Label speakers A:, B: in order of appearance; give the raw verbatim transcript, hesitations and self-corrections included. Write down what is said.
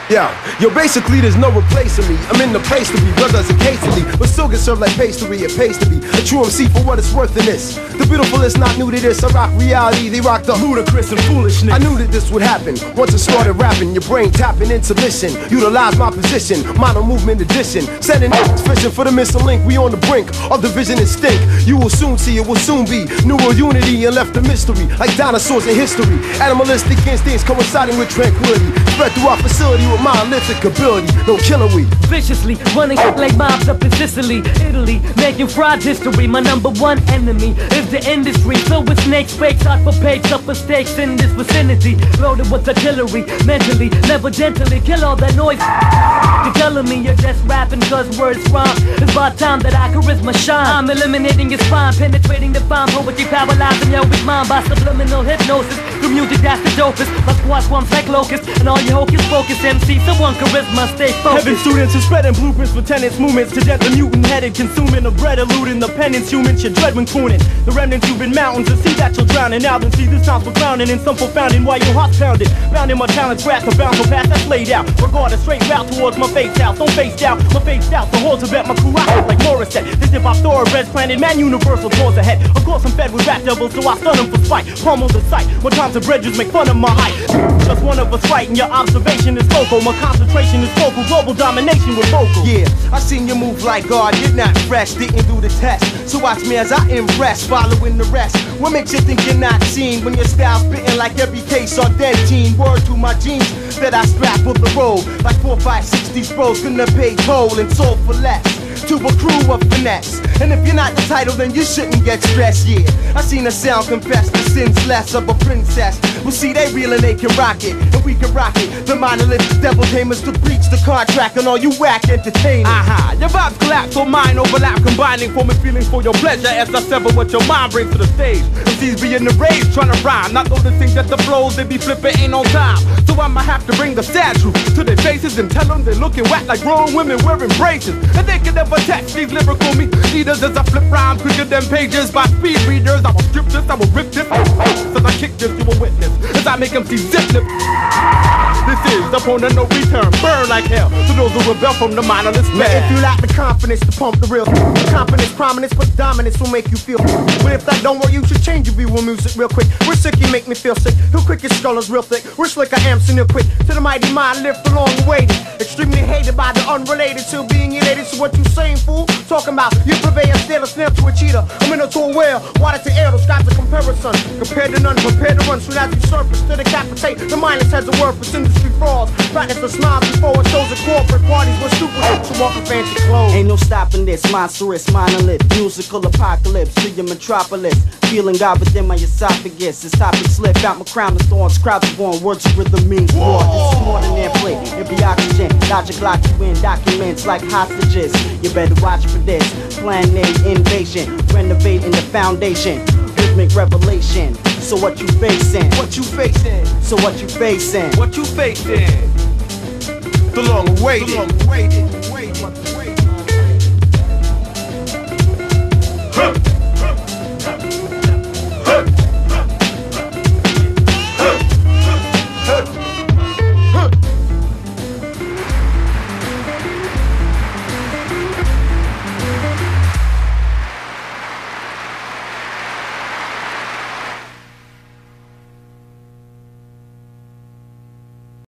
A: Yeah, yo, basically there's no replacing me. I'm in the place to be, brothers occasionally, but still get served like pastry. It pays to be a true M C for what it's worth in this. The beautiful is not new to this. I rock reality, they rock the ludicrous and foolishness. I knew that this would happen once I started rapping. Your brain tapping into mission. Utilize my position, mono movement edition. Sending fishing for the missing link. We on the brink of division and stink. You will soon see it will soon be neural unity and left a mystery like dinosaurs in history. Animalistic instincts coinciding with tranquility. Spread through our facility with monolithic ability. No killer we.
B: Viciously running like mobs up in Sicily, Italy, making fraud history. My number one enemy is the industry, filled with snakes, fakes, out for papes, up for stakes in this vicinity. Loaded with artillery, mentally, never gently kill all that noise. You're telling me you're just rapping cause words rhyme. It's about time that I charisma shine. I'm eliminating your spine, penetrating the fine poetry, paralyzing your weak mind by subliminal hypnosis. Through music that's the dopest, my squad swarms like locusts, and all your hocus pocus M C, someone charisma, stay focused.
C: Heaven students are spreading blueprints for tenants, movements to death, the mutant headed, consuming the bread, eluding the penance, humans you dread when crooning. The remnants you've been mountains, and see that you're drowning out, and see this time's for clowning, and some profounding while your heart's pounded. Bounding my talents, wrath, the bounce, the path that's laid out. Regard a straight route towards my face house, don't face down, my face out, the whole to bet my crew out like Morris said. This hip hop thoroughbreds planted, man, universal tours ahead. Of course I'm fed with rap devils, so I stun them for spite. Pummel the sight, when times the bridges make fun of my height. Just one of us right, and your observation is focal. My concentration is focal, global domination with vocal.
A: Yeah, I seen you move like God, you're not fresh, didn't do the test. So watch me as I impress, following the rest. What makes you think you're not seen when your style's bitten like every case or dentine? Word to my jeans that I strap with the roll. Like four, five, six, these bros gonna pay toll and sold for less. To a crew of finesse. And if you're not the title, then you shouldn't get stressed, yeah. I seen a sound confess the sins less of a princess. Well, see, they real and they can rock it, and we can rock it. The monolithic devil tamers to breach the contract on all you whack entertainers.
C: Aha, your vibes collapse, so mine overlap, combining forming feelings for your pleasure as I sever what your mind brings to the stage. M Cs be in the rage, trying to rhyme, not noticing that the flows they be flipping ain't on time. So I'ma have to bring the sad truth to their faces and tell them they're looking whack like grown women wearing braces. And they can never text these lyrical meat eaters as I flip rhymes quicker than pages by speed readers. I will strip this, I will rip this. As I kick this, you will witness as I make them see zip lip. This is the point of no return, burn like hell to those who rebel from the mindless man.
A: If you lack the confidence to pump the real, confidence, prominence, but dominance will make you feel. But if that don't work, you should change your view with music real quick. We're sick, you make me feel sick. Who quick, your skull is real thick. We're slick, I am, so near quick. To the mighty mind, lift the long awaited. Extremely hated by the unrelated, still being elated. So what you saying, fool? Talking about you purvey a steal a snare to a cheetah. A minute to a whale, water to air, describes a comparison. Compared to none, prepared to run straight as you surface. To decapitate, the mindless has a word for industry frauds. Practice the smile before it shows at corporate parties with stupid hoops who walk in fancy clothes.
D: Ain't no stopping this, monstrous, monolith, musical apocalypse to your metropolis. Feeling God within my esophagus. This topic slip out my crown of thorns. Crowds are born, words of rhythm means war. This is more than airplay, it be oxygen. Logic lock you in documents like hostages. You better watch for this. Plan A invasion, renovating the foundation. Rhythmic revelation. So what you facing?
A: What you facing?
D: So what you facing?
A: What you facing? The long awaited. The long awaited. Wait, wait, wait. Huh.